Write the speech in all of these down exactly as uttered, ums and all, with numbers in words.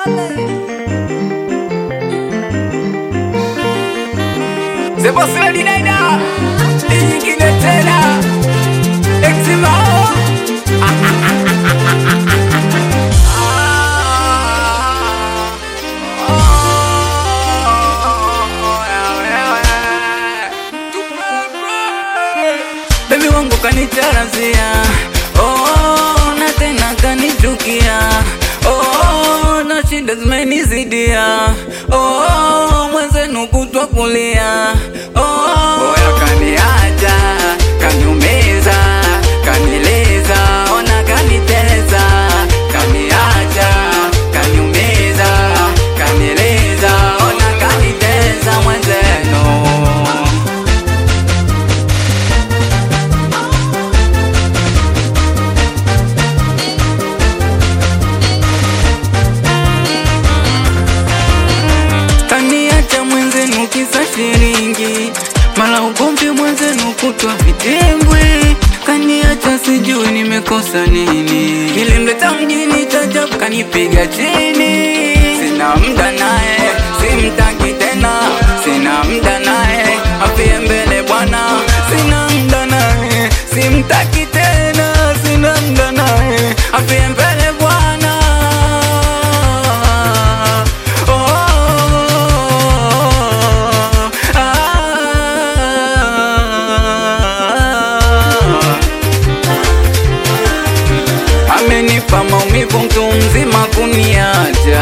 C'est pas cela d'Inaida, et qui n'était là, Exima. Baby wangu kanicharazia, oh, na tena kanichukia, oh, na shida zimenizidia, oh, mwenzenu kutwa kulia, oh, oya kaniacha, kaniumiza, kanileza, ona kaniteza, kaniacha, kaniumiza, kanileza, ona kaniteza mwenzenu. Kaniacha mwenzenu kisa shilingi, mala ugomvi mwenzenu kutwa vitembwe. Kaniacha sijui nimekosa nini, nilimleta mjini chajabu kanipiga chini. Sina mda nae, simtaki tena, sina mda nae, afie mbele bwana. Sina mda nae, simtaki tena, sina mda nae, afie mbele bwana. Amenipa maumivu mtu mzima kuniacha,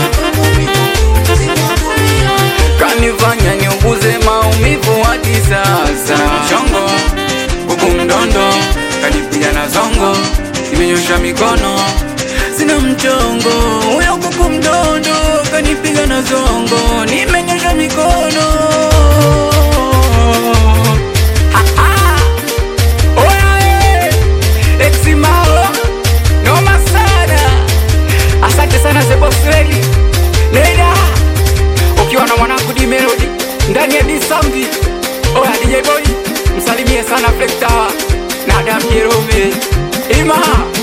kanifanya niuguze maumivu hadi sasa. Chongo kuku mdondo, kanipiga na zongo, nimenyosha mikono sina mchongo. Huyo kuku mdondo, kanipiga na zongo, nimenyosha mikono. Asante sana Zebosweli Leda, ukiwa na mwanangu di Melody ndani ya disambi. Oya D J Boy, msalimie sana Flekta na Adam Jerome Ima.